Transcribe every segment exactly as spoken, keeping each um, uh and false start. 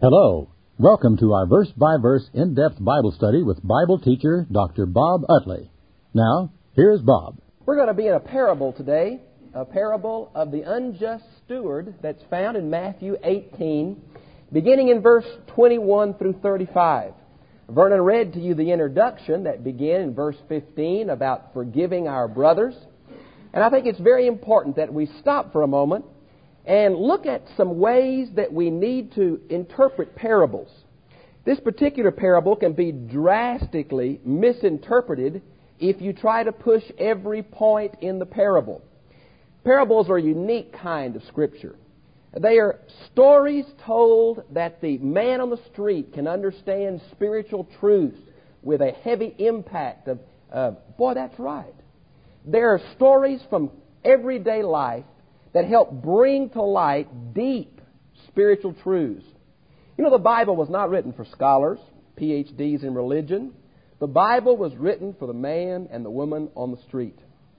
Hello. Welcome to our verse-by-verse in-depth Bible study with Bible teacher Doctor Bob Utley. Now, here's Bob. We're going to be in a parable today, a parable of the unjust steward that's found in Matthew eighteen, beginning in verse twenty-one through thirty-five. Vernon read to you the introduction that began in verse fifteen about forgiving our brothers. And I think it's very important that we stop for a moment and look at some ways that we need to interpret parables. This particular parable can be drastically misinterpreted if you try to push every point in the parable. Parables are a unique kind of Scripture. They are stories told that the man on the street can understand spiritual truths with a heavy impact of, uh, boy, that's right. There are stories from everyday life that help bring to light deep spiritual truths. You know, the Bible was not written for scholars, P H Ds in religion. The Bible was written for the man and the woman on the street.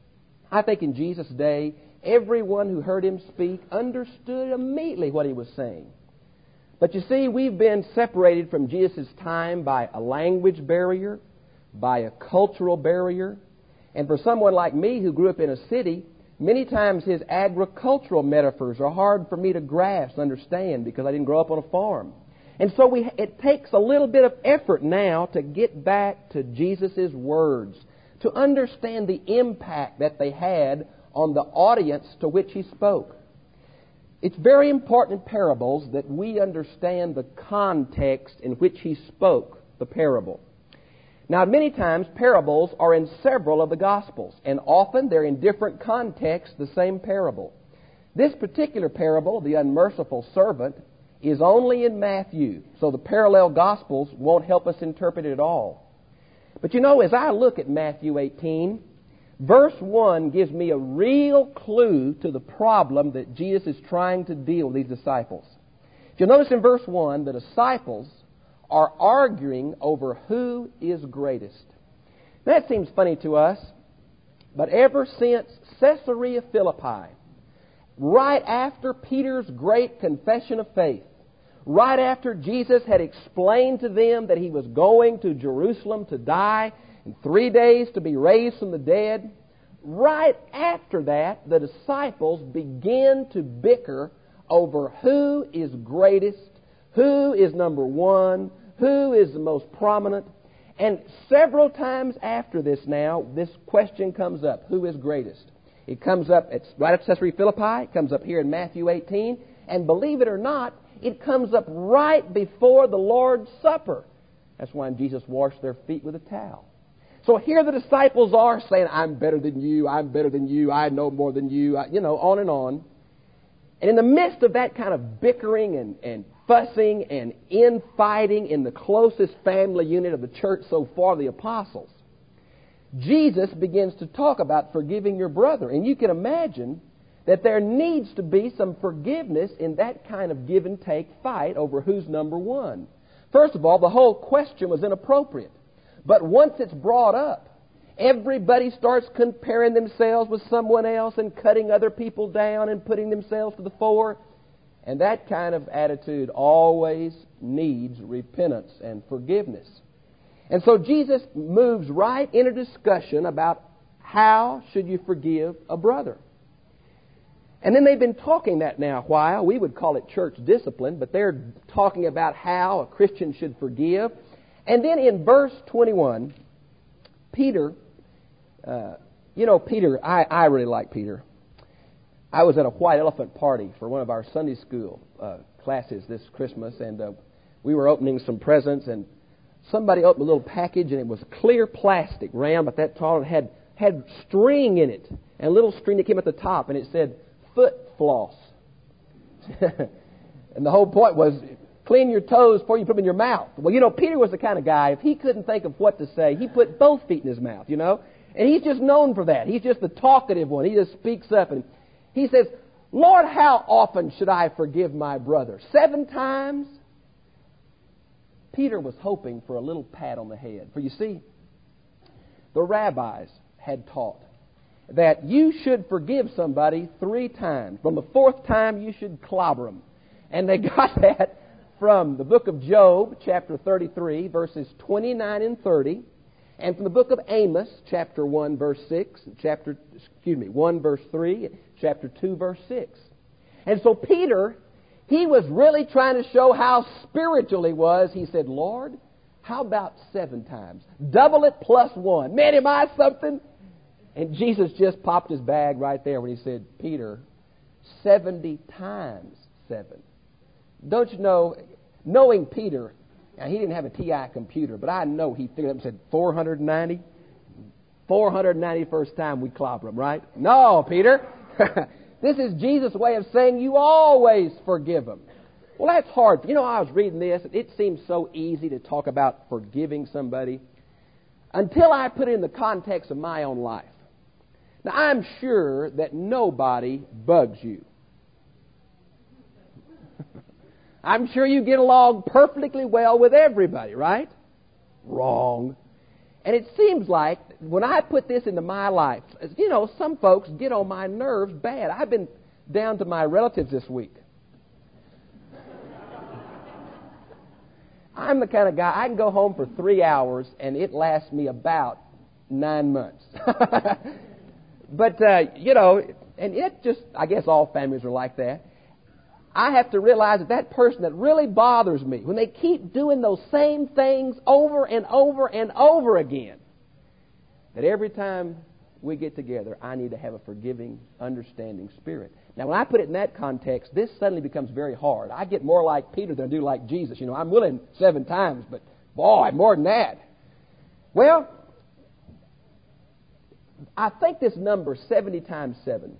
I think in Jesus' day, everyone who heard him speak understood immediately what he was saying. But you see, we've been separated from Jesus' time by a language barrier, by a cultural barrier. And for someone like me who grew up in a city, many times his agricultural metaphors are hard for me to grasp, understand, because I didn't grow up on a farm. And so we, it takes a little bit of effort now to get back to Jesus' words, to understand the impact that they had on the audience to which he spoke. It's very important in parables that we understand the context in which he spoke the parable. Now, many times, parables are in several of the Gospels, and often they're in different contexts, the same parable. This particular parable, the unmerciful servant, is only in Matthew, so the parallel Gospels won't help us interpret it at all. But you know, as I look at Matthew eighteen, verse one gives me a real clue to the problem that Jesus is trying to deal with these disciples. You'll notice in verse one, the disciples are arguing over who is greatest. That seems funny to us, but ever since Caesarea Philippi, right after Peter's great confession of faith, right after Jesus had explained to them that he was going to Jerusalem to die in three days to be raised from the dead, right after that, the disciples begin to bicker over who is greatest, who is number one, who is the most prominent. And several times after this now, this question comes up, who is greatest? It comes up at, right at Caesarea Philippi, it comes up here in Matthew eighteen, and believe it or not, it comes up right before the Lord's Supper. That's why Jesus washed their feet with a towel. So here the disciples are saying, I'm better than you, I'm better than you, I know more than you, I, you know, on and on. And in the midst of that kind of bickering and, and fussing and infighting in the closest family unit of the church so far, the apostles, Jesus begins to talk about forgiving your brother. And you can imagine that there needs to be some forgiveness in that kind of give and take fight over who's number one. First of all, the whole question was inappropriate. But once it's brought up, everybody starts comparing themselves with someone else and cutting other people down and putting themselves to the fore. And that kind of attitude always needs repentance and forgiveness. And so Jesus moves right in a discussion about how should you forgive a brother. And then they've been talking that now a while. We would call it church discipline, but they're talking about how a Christian should forgive. And then in verse twenty-one, Peter... Uh, you know, Peter, I, I really like Peter. I was at a white elephant party for one of our Sunday school uh, classes this Christmas, and uh, we were opening some presents, and somebody opened a little package, and it was clear plastic, round, but that tall, and had, had string in it, and a little string that came at the top, and it said, foot floss. And the whole point was, clean your toes before you put them in your mouth. Well, you know, Peter was the kind of guy, if he couldn't think of what to say, he put both feet in his mouth, you know. And he's just known for that. He's just the talkative one. He just speaks up. And he says, Lord, how often should I forgive my brother? Seven times? Peter was hoping for a little pat on the head. For you see, the rabbis had taught that you should forgive somebody three times. From the fourth time, you should clobber them. And they got that from the book of Job, chapter thirty-three, verses twenty-nine and thirty, and from the book of Amos, chapter one, verse six, chapter, excuse me, one, verse three, chapter two, verse six. And so Peter, he was really trying to show how spiritual he was. He said, Lord, how about seven times? Double it plus one. Man, am I something? And Jesus just popped his bag right there when he said, Peter, seventy times seven. Don't you know, knowing Peter, now he didn't have a T I computer, but I know he figured up and said four hundred ninety. four hundred ninety-first time we clobber him, right? No, Peter. This is Jesus' way of saying you always forgive him. Well, that's hard. You know, I was reading this. It seems so easy to talk about forgiving somebody until I put it in the context of my own life. Now, I'm sure that nobody bugs you. I'm sure you get along perfectly well with everybody, right? Wrong. And it seems like when I put this into my life, you know, some folks get on my nerves bad. I've been down to my relatives this week. I'm the kind of guy, I can go home for three hours and it lasts me about nine months. But, uh, you know, and it just, I guess all families are like that. I have to realize that that person that really bothers me, when they keep doing those same things over and over and over again, that every time we get together, I need to have a forgiving, understanding spirit. Now, when I put it in that context, this suddenly becomes very hard. I get more like Peter than I do like Jesus. You know, I'm willing seven times, but boy, more than that. Well, I think this number, seventy times seven,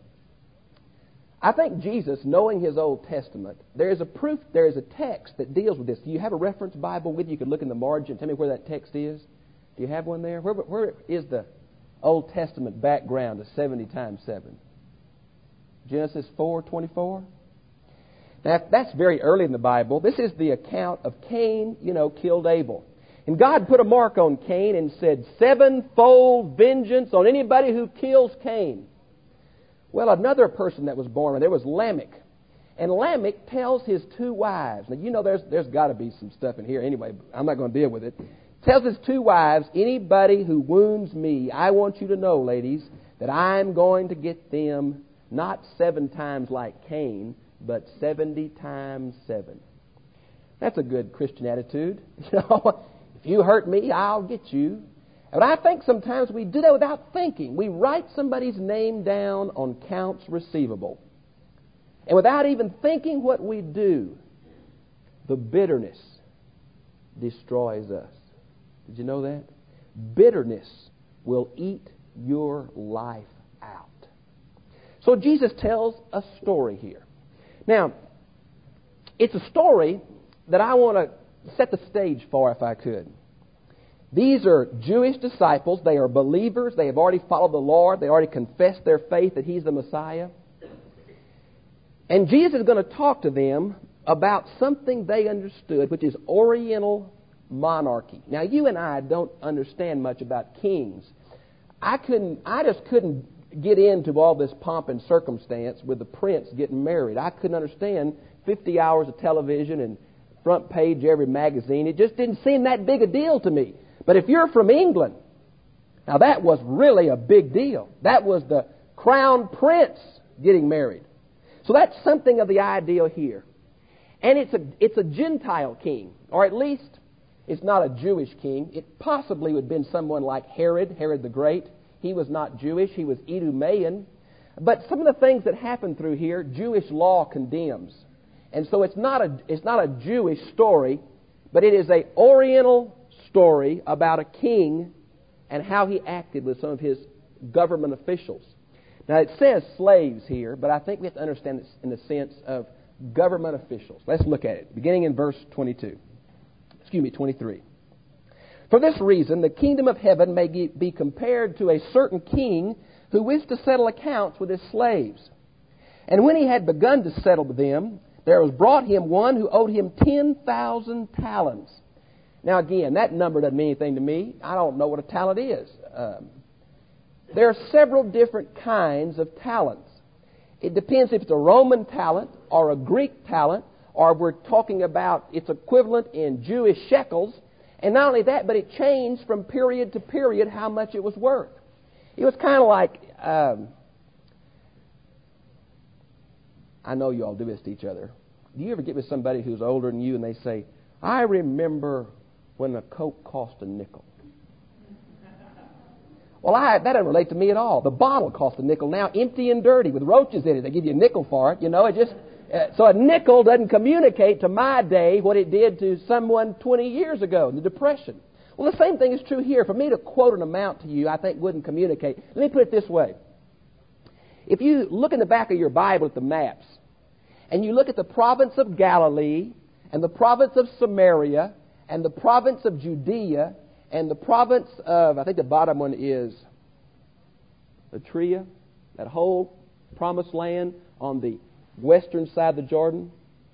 I think Jesus, knowing his Old Testament, there is a proof, there is a text that deals with this. Do you have a reference Bible with you? You could look in the margin and tell me where that text is. Do you have one there? Where, where is the Old Testament background to seventy times seven? Genesis four twenty-four. Now, that's very early in the Bible. This is the account of Cain, you know, killed Abel. And God put a mark on Cain and said, sevenfold vengeance on anybody who kills Cain. Well, another person that was born, there was Lamech. And Lamech tells his two wives, now you know there's there's got to be some stuff in here anyway, I'm not going to deal with it. Tells his two wives, anybody who wounds me, I want you to know, ladies, that I'm going to get them not seven times like Cain, but seventy times seven. That's a good Christian attitude. You know, if you hurt me, I'll get you. But I think sometimes we do that without thinking. We write somebody's name down on accounts receivable. And without even thinking what we do, the bitterness destroys us. Did you know that? Bitterness will eat your life out. So Jesus tells a story here. Now, it's a story that I want to set the stage for, if I could. These are Jewish disciples. They are believers. They have already followed the Lord. They already confessed their faith that He's the Messiah. And Jesus is going to talk to them about something they understood, which is Oriental monarchy. Now, you and I don't understand much about kings. I couldn't. I just couldn't get into all this pomp and circumstance with the prince getting married. I couldn't understand fifty hours of television and front page every magazine. It just didn't seem that big a deal to me. But if you're from England, now that was really a big deal. That was the crown prince getting married. So that's something of the ideal here. And it's a it's a Gentile king, or at least it's not a Jewish king. It possibly would have been someone like Herod, Herod the Great. He was not Jewish. He was Idumean. But some of the things that happen through here, Jewish law condemns. And so it's not a it's not a Jewish story, but it is a Oriental story about a king and how he acted with some of his government officials. Now, it says slaves here, but I think we have to understand this in the sense of government officials. Let's look at it, beginning in verse twenty-two. Excuse me, twenty-three. For this reason, the kingdom of heaven may be compared to a certain king who wished to settle accounts with his slaves. And when he had begun to settle with them, there was brought him one who owed him ten thousand talents. Now, again, that number doesn't mean anything to me. I don't know what a talent is. Um, there are several different kinds of talents. It depends if it's a Roman talent or a Greek talent or we're talking about its equivalent in Jewish shekels. And not only that, but it changed from period to period how much it was worth. It was kind of like, um, I know you all do this to each other. Do you ever get with somebody who's older than you and they say, I remember when a Coke cost a nickel? Well, I, that doesn't relate to me at all. The bottle costs a nickel now, empty and dirty, with roaches in it. They give you a nickel for it. You know, it just uh, so a nickel doesn't communicate to my day what it did to someone twenty years ago in the Depression. Well, the same thing is true here. For me to quote an amount to you, I think wouldn't communicate. Let me put it this way. If you look in the back of your Bible at the maps, and you look at the province of Galilee, and the province of Samaria, and the province of Judea, and the province of, I think the bottom one is Eritrea, that whole promised land on the western side of the Jordan,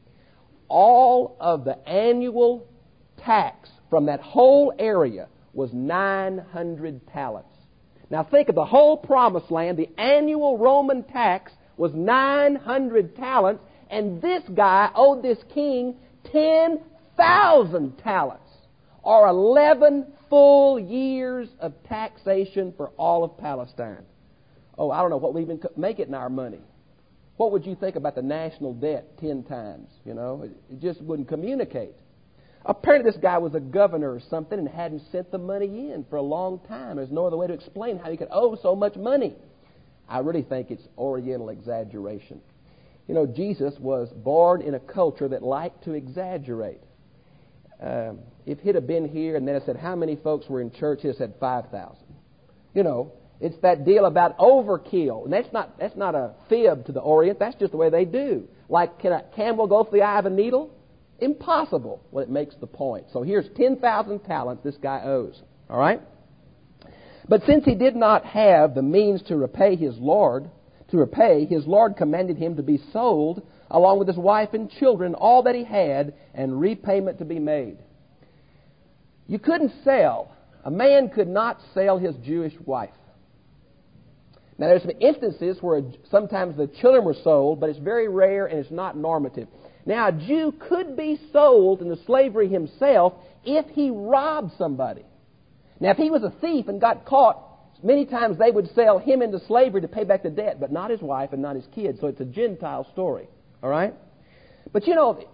all of the annual tax from that whole area was nine hundred talents. Now think of the whole promised land. The annual Roman tax was nine hundred talents, and this guy owed this king ten thousand talents, or eleven full years of taxation for all of Palestine. Oh, I don't know what we even make it in our money. What would you think about the national debt ten times? You know, it, it just wouldn't communicate. Apparently this guy was a governor or something and hadn't sent the money in for a long time. There's no other way to explain how he could owe so much money. I really think it's Oriental exaggeration. You know, Jesus was born in a culture that liked to exaggerate. Um, if he'd have been here and then I said, how many folks were in church? He'd have said five thousand. You know, it's that deal about overkill. And that's not that's not a fib to the Orient. That's just the way they do. Like, can a camel go through the eye of a needle? Impossible. Well, it makes the point. So here's ten thousand talents this guy owes. All right? But since he did not have the means to repay his Lord, to repay, his Lord commanded him to be sold along with his wife and children, all that he had, and repayment to be made. You couldn't sell. A man could not sell his Jewish wife. Now, there's some instances where sometimes the children were sold, but it's very rare and it's not normative. Now, a Jew could be sold into slavery himself if he robbed somebody. Now, if he was a thief and got caught, many times they would sell him into slavery to pay back the debt, but not his wife and not his kids. So it's a Gentile story. All right? But you know,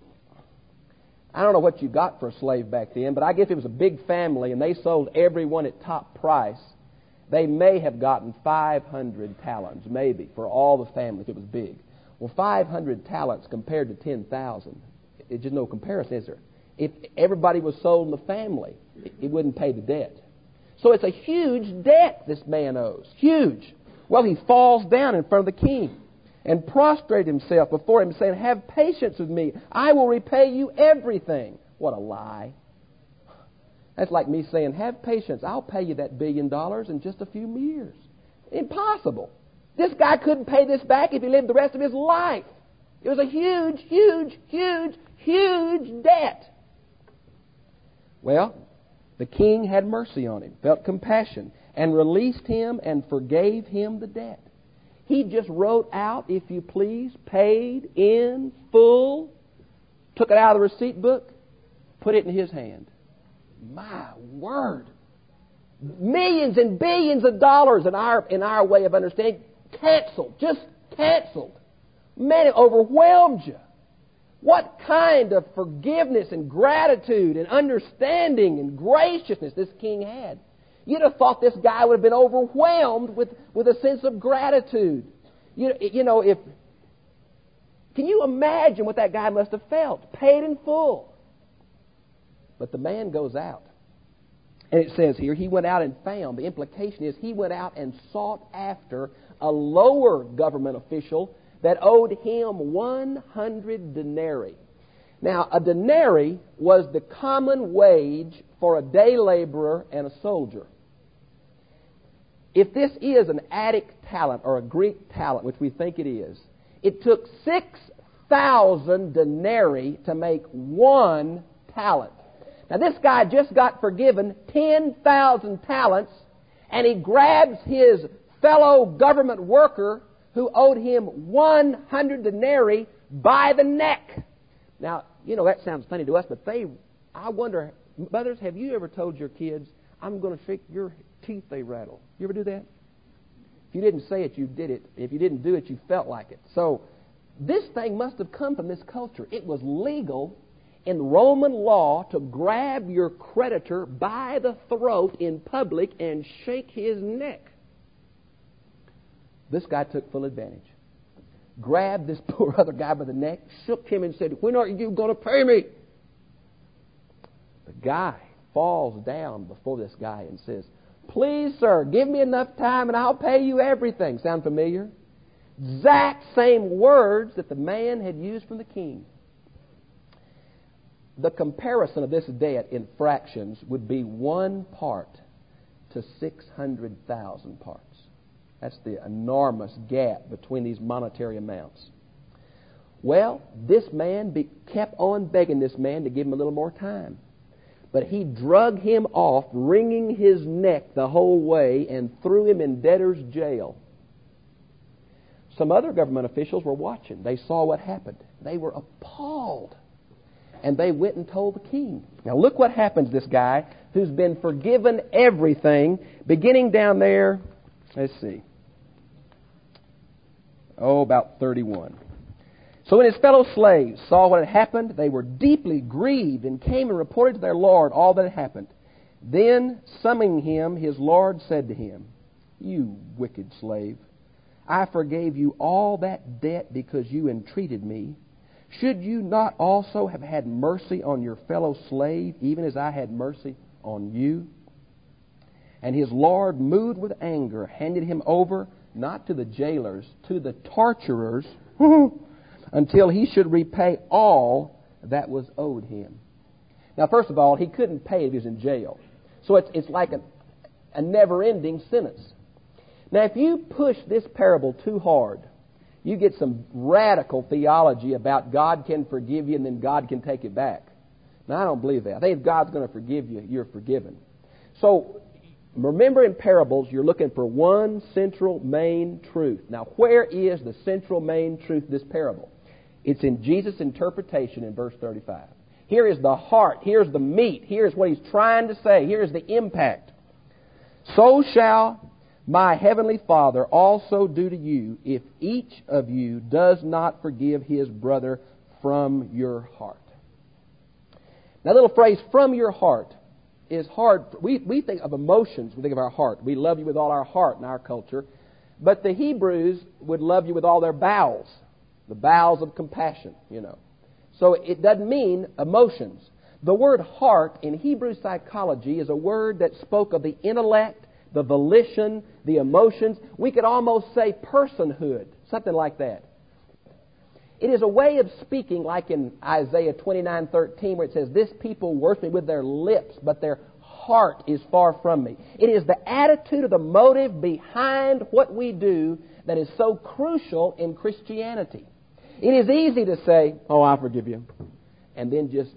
I don't know what you got for a slave back then, but I guess it was a big family and they sold everyone at top price. They may have gotten five hundred talents, maybe, for all the family if it was big. Well, five hundred talents compared to ten thousand, it's just no comparison, is there? If everybody was sold in the family, it wouldn't pay the debt. So it's a huge debt this man owes. Huge. Well, he falls down in front of the king and prostrated himself before him, saying, have patience with me. I will repay you everything. What a lie. That's like me saying, have patience. I'll pay you that billion dollars in just a few years. Impossible. This guy couldn't pay this back if he lived the rest of his life. It was a huge, huge, huge, huge debt. Well, the king had mercy on him, felt compassion, and released him and forgave him the debt. He just wrote out, if you please, paid in full, took it out of the receipt book, put it in his hand. My word. Millions and billions of dollars in our in our way of understanding, canceled, just canceled. Man, it overwhelmed you. What kind of forgiveness and gratitude and understanding and graciousness this king had. You'd have thought this guy would have been overwhelmed with, with a sense of gratitude. You, you know, if... Can you imagine what that guy must have felt? Paid in full. But the man goes out. And it says here, he went out and found. The implication is he went out and sought after a lower government official that owed him one hundred denarii. Now, a denarii was the common wage for a day laborer and a soldier. If this is an Attic talent or a Greek talent, which we think it is, it took six thousand denarii to make one talent. Now, this guy just got forgiven ten thousand talents, and he grabs his fellow government worker who owed him one hundred denarii by the neck, Now, you know, that sounds funny to us, but they, I wonder, mothers, have you ever told your kids, I'm going to shake your teeth, they rattle? You ever do that? If you didn't say it, you did it. If you didn't do it, you felt like it. So this thing must have come from this culture. It was legal in Roman law to grab your creditor by the throat in public and shake his neck. This guy took full advantage. Grabbed this poor other guy by the neck, shook him and said, when are you going to pay me? The guy falls down before this guy and says, please, sir, give me enough time and I'll pay you everything. Sound familiar? Exact same words that the man had used from the king. The comparison of this debt in fractions would be one part to six hundred thousand parts. That's the enormous gap between these monetary amounts. Well, this man be, kept on begging this man to give him a little more time. But he drug him off, wringing his neck the whole way, and threw him in debtor's jail. Some other government officials were watching. They saw what happened. They were appalled. And they went and told the king. Now look what happens to this guy who's been forgiven everything, beginning down there, let's see, oh, about thirty-one. So when his fellow slaves saw what had happened, they were deeply grieved and came and reported to their lord all that had happened. Then, summoning him, his lord said to him, you wicked slave, I forgave you all that debt because you entreated me. Should you not also have had mercy on your fellow slave, even as I had mercy on you? And his lord, moved with anger, handed him over, not to the jailers, to the torturers, until he should repay all that was owed him. Now, first of all, he couldn't pay if he was in jail. So it's, it's like a, a never-ending sentence. Now, if you push this parable too hard, you get some radical theology about God can forgive you and then God can take it back. Now, I don't believe that. I think if God's going to forgive you, you're forgiven. So, remember in parables, you're looking for one central main truth. Now, where is the central main truth of this parable? It's in Jesus' interpretation in verse thirty-five. Here is the heart. Here's the meat. Here's what he's trying to say. Here's the impact. So shall my heavenly Father also do to you if each of you does not forgive his brother from your heart. That little phrase, from your heart, is hard. We, we think of emotions. We think of our heart. We love you with all our heart in our culture. But the Hebrews would love you with all their bowels. The bowels of compassion, you know. So it doesn't mean emotions. The word heart in Hebrew psychology is a word that spoke of the intellect, the volition, the emotions. We could almost say personhood, something like that. It is a way of speaking like in Isaiah twenty-nine thirteen where it says, this people worship me with their lips, but their heart is far from me. It is the attitude of the motive behind what we do that is so crucial in Christianity. It is easy to say, oh, I forgive you, and then just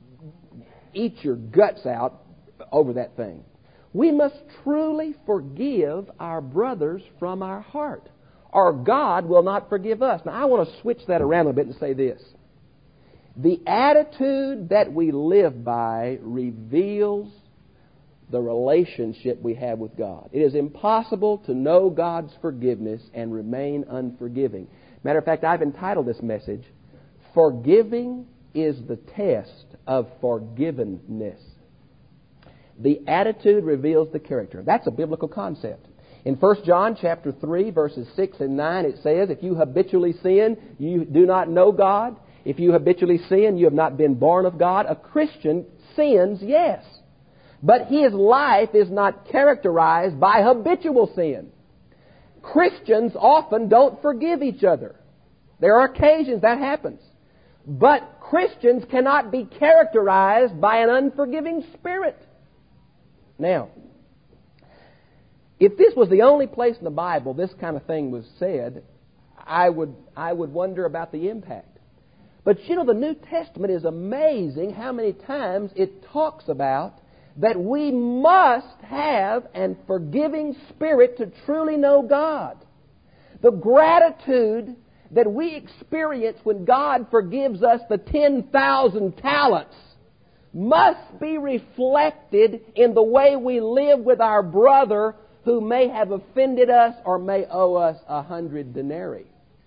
eat your guts out over that thing. We must truly forgive our brothers from our heart, or God will not forgive us. Now, I want to switch that around a bit and say this. The attitude that we live by reveals the relationship we have with God. It is impossible to know God's forgiveness and remain unforgiving. Matter of fact, I've entitled this message, Forgiving is the Test of Forgivenness. The attitude reveals the character. That's a biblical concept. In First John chapter three, verses six and nine, it says, if you habitually sin, you do not know God. If you habitually sin, you have not been born of God. A Christian sins, yes. But his life is not characterized by habitual sin. Christians often don't forgive each other. There are occasions that happens. But Christians cannot be characterized by an unforgiving spirit. Now, if this was the only place in the Bible this kind of thing was said, I would I would wonder about the impact. But you know, the New Testament is amazing how many times it talks about that we must have an forgiving spirit to truly know God. The gratitude that we experience when God forgives us the ten thousand talents must be reflected in the way we live with our brother who may have offended us or may owe us a hundred denarii.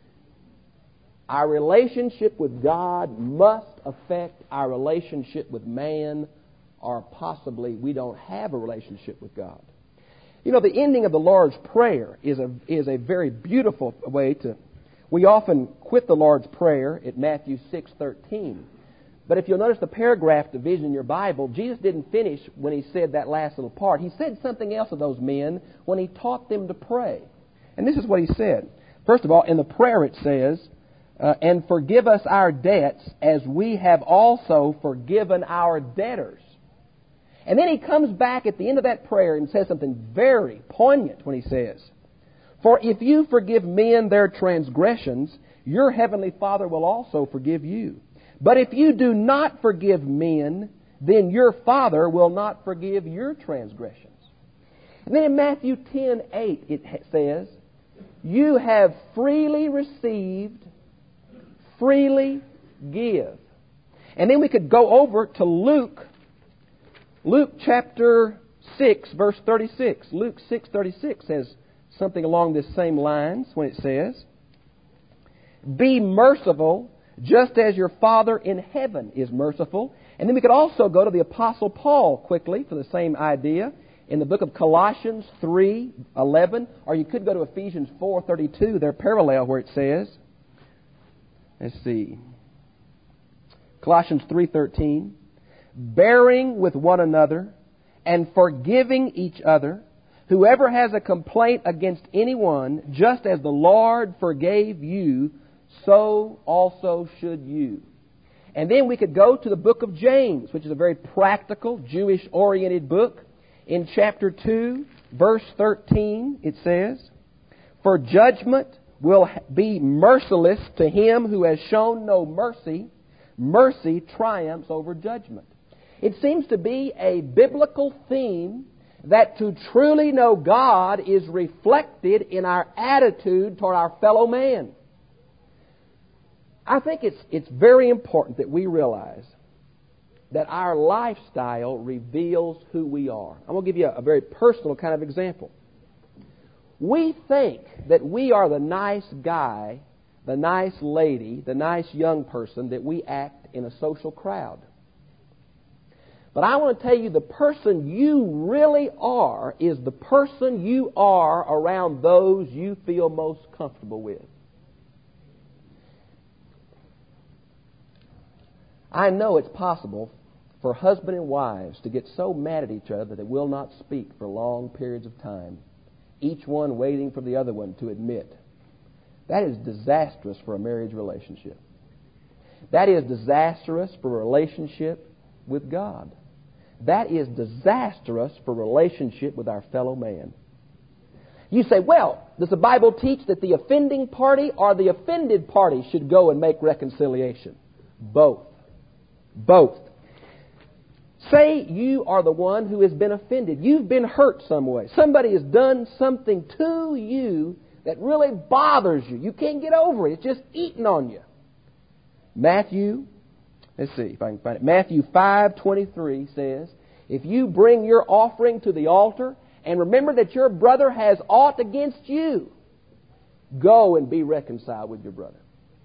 Our relationship with God must affect our relationship with man, or possibly we don't have a relationship with God. You know, the ending of the Lord's Prayer is a is a very beautiful way to... We often quit the Lord's Prayer at Matthew six thirteen. But if you'll notice the paragraph division in your Bible, Jesus didn't finish when He said that last little part. He said something else to those men when He taught them to pray. And this is what He said. First of all, in the prayer it says, uh, and forgive us our debts as we have also forgiven our debtors. And then He comes back at the end of that prayer and says something very poignant when He says, for if you forgive men their transgressions, your heavenly Father will also forgive you. But if you do not forgive men, then your Father will not forgive your transgressions. And then in Matthew ten eight it says, you have freely received, freely give. And then we could go over to Luke, Luke chapter six, verse thirty-six. Luke six thirty-six says something along this same lines when it says, be merciful just as your Father in heaven is merciful. And then we could also go to the Apostle Paul quickly for the same idea in the book of Colossians three eleven, or you could go to Ephesians four thirty-two, their parallel where it says, let's see, Colossians three thirteen, bearing with one another and forgiving each other, whoever has a complaint against anyone, just as the Lord forgave you, so also should you. And then we could go to the book of James, which is a very practical, Jewish-oriented book. In chapter two, verse thirteen, it says, for judgment will be merciless to him who has shown no mercy. Mercy triumphs over judgment. It seems to be a biblical theme that to truly know God is reflected in our attitude toward our fellow man. I think it's it's very important that we realize that our lifestyle reveals who we are. I'm going to give you a, a very personal kind of example. We think that we are the nice guy, the nice lady, the nice young person that we act in a social crowd. But I want to tell you, the person you really are is the person you are around those you feel most comfortable with. I know it's possible for husband and wives to get so mad at each other that they will not speak for long periods of time, each one waiting for the other one to admit. That is disastrous for a marriage relationship. That is disastrous for a relationship with God. That is disastrous for a relationship with our fellow man. You say, well, does the Bible teach that the offending party or the offended party should go and make reconciliation? Both. Both. Say you are the one who has been offended. You've been hurt some way. Somebody has done something to you that really bothers you. You can't get over it. It's just eating on you. Matthew, let's see if I can find it. Matthew five twenty-three says, if you bring your offering to the altar and remember that your brother has aught against you, go and be reconciled with your brother.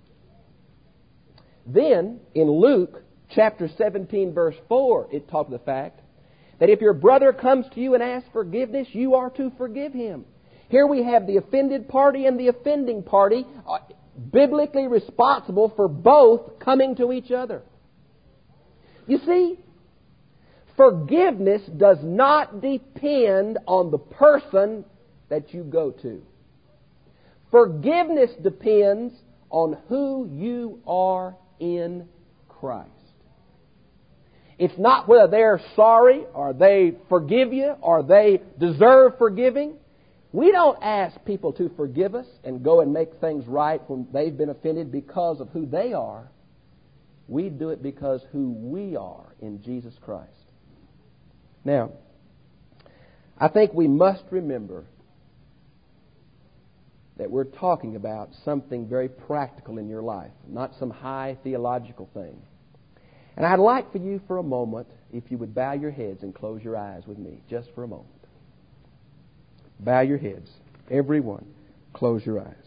Then, in Luke chapter seventeen, verse four, it talks of the fact that if your brother comes to you and asks forgiveness, you are to forgive him. Here we have the offended party and the offending party uh, biblically responsible for both coming to each other. You see, forgiveness does not depend on the person that you go to. Forgiveness depends on who you are in Christ. It's not whether they're sorry or they forgive you or they deserve forgiving. We don't ask people to forgive us and go and make things right when they've been offended because of who they are. We do it because who we are in Jesus Christ. Now, I think we must remember that we're talking about something very practical in your life, not some high theological thing. And I'd like for you for a moment, if you would bow your heads and close your eyes with me, just for a moment. Bow your heads. Everyone, close your eyes.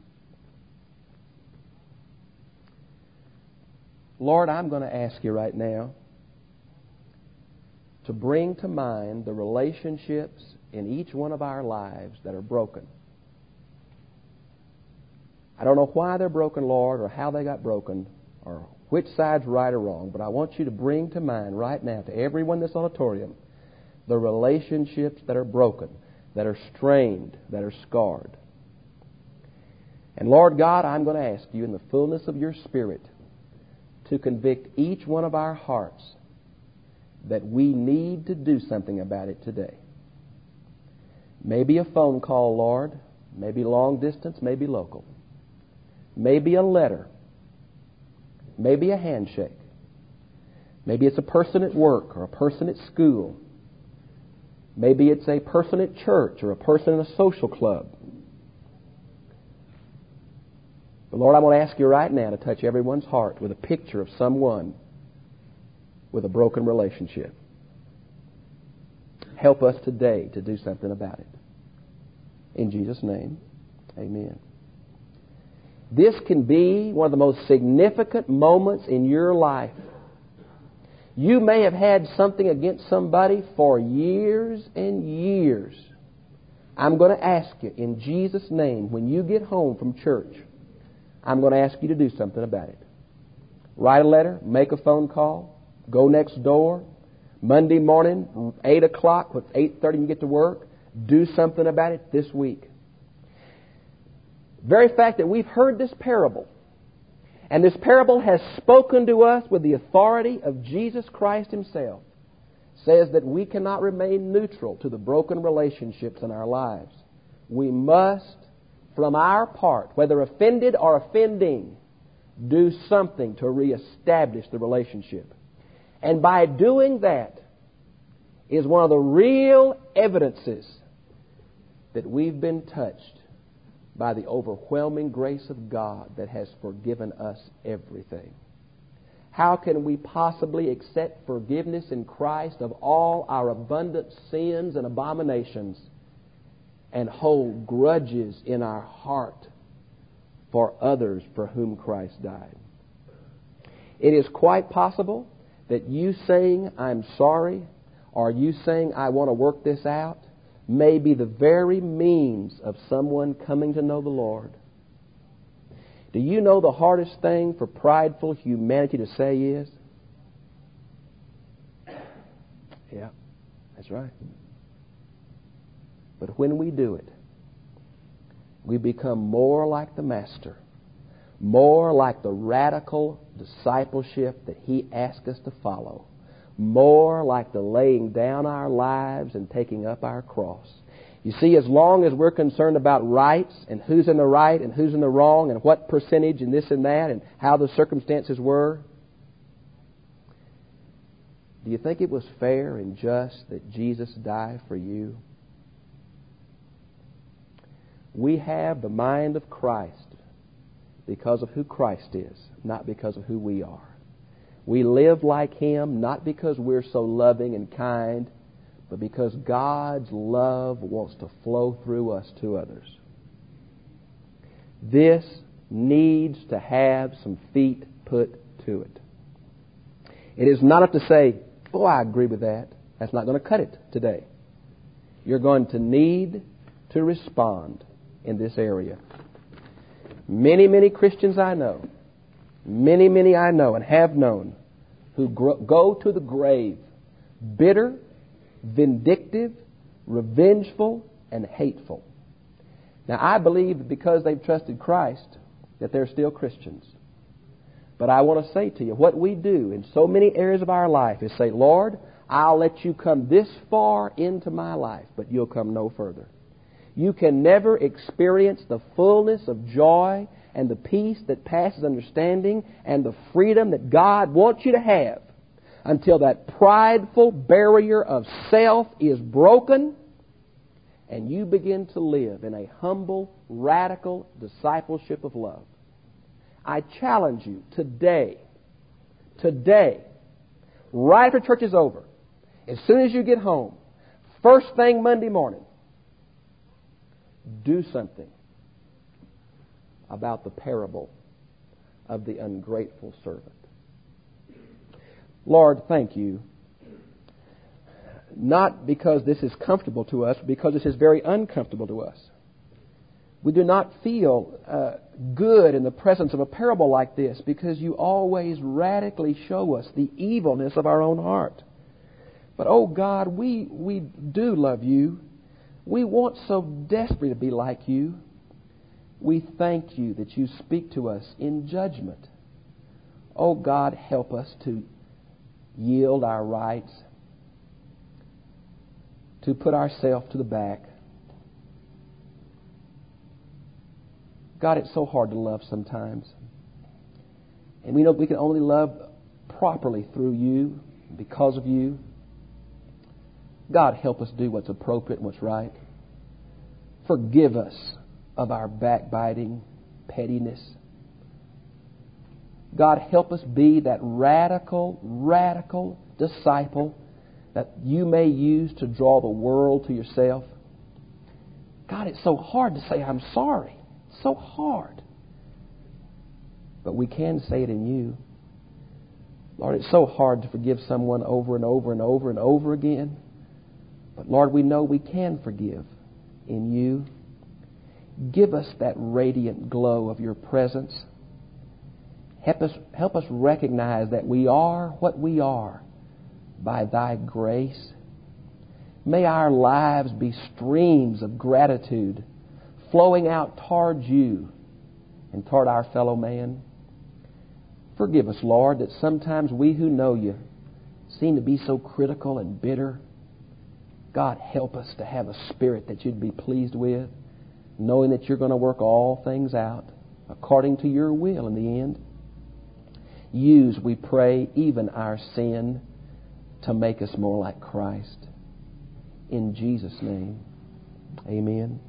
Lord, I'm going to ask you right now to bring to mind the relationships in each one of our lives that are broken. I don't know why they're broken, Lord, or how they got broken, or which side's right or wrong, but I want you to bring to mind right now to everyone in this auditorium the relationships that are broken, that are strained, that are scarred. And Lord God, I'm going to ask you in the fullness of your Spirit to convict each one of our hearts that we need to do something about it today. Maybe a phone call, Lord, maybe long distance, maybe local. Maybe a letter. Maybe a handshake. Maybe it's a person at work or a person at school. Maybe it's a person at church or a person in a social club. But Lord, I want to ask you right now to touch everyone's heart with a picture of someone with a broken relationship. Help us today to do something about it. In Jesus' name, amen. This can be one of the most significant moments in your life. You may have had something against somebody for years and years. I'm going to ask you in Jesus' name, when you get home from church, I'm going to ask you to do something about it. Write a letter, make a phone call, go next door. Monday morning, eight o'clock, it's eight thirty, you get to work. Do something about it this week. Very fact that we've heard this parable, and this parable has spoken to us with the authority of Jesus Christ Himself, says that we cannot remain neutral to the broken relationships in our lives. We must, from our part, whether offended or offending, do something to reestablish the relationship. And by doing that is one of the real evidences that we've been touched by the overwhelming grace of God that has forgiven us everything. How can we possibly accept forgiveness in Christ of all our abundant sins and abominations and hold grudges in our heart for others for whom Christ died? It is quite possible that you saying, "I'm sorry," or you saying, "I want to work this out," may be the very means of someone coming to know the Lord. Do you know the hardest thing for prideful humanity to say is? Yeah, that's right. But when we do it, we become more like the Master, more like the radical discipleship that He asks us to follow, more like the laying down our lives and taking up our cross. You see, as long as we're concerned about rights and who's in the right and who's in the wrong and what percentage and this and that and how the circumstances were, do you think it was fair and just that Jesus died for you? We have the mind of Christ because of who Christ is, not because of who we are. We live like Him not because we're so loving and kind, but because God's love wants to flow through us to others. This needs to have some feet put to it. It is not enough to say, "Oh, I agree with that." That's not going to cut it today. You're going to need to respond in this area. Many, many Christians I know, many, many I know and have known, who go to the grave bitter, vindictive, revengeful, and hateful. Now, I believe that because they've trusted Christ, that they're still Christians. But I want to say to you, what we do in so many areas of our life is say, "Lord, I'll let you come this far into my life, but you'll come no further." You can never experience the fullness of joy and the peace that passes understanding and the freedom that God wants you to have until that prideful barrier of self is broken and you begin to live in a humble, radical discipleship of love, I challenge you today, today, right after church is over, as soon as you get home, first thing Monday morning, do something about the parable of the ungrateful servant. Lord, thank you. Not because this is comfortable to us, because this is very uncomfortable to us. We do not feel uh, good in the presence of a parable like this because you always radically show us the evilness of our own heart. But, oh God, we, we do love you. We want so desperately to be like you. We thank you that you speak to us in judgment. Oh God, help us to yield our rights, to put ourselves to the back. God, it's so hard to love sometimes. And we know we can only love properly through you, because of you. God, help us do what's appropriate and what's right. Forgive us of our backbiting, pettiness. God, help us be that radical, radical disciple that you may use to draw the world to yourself. God, it's so hard to say I'm sorry. It's so hard. But we can say it in you. Lord, it's so hard to forgive someone over and over and over and over again. But Lord, we know we can forgive in you. Give us that radiant glow of your presence. Help us, help us recognize that we are what we are by thy grace. May our lives be streams of gratitude flowing out towards you and toward our fellow man. Forgive us, Lord, that sometimes we who know you seem to be so critical and bitter. God, help us to have a spirit that you'd be pleased with, knowing that you're going to work all things out according to your will in the end. Use, we pray, even our sin to make us more like Christ. In Jesus' name, amen.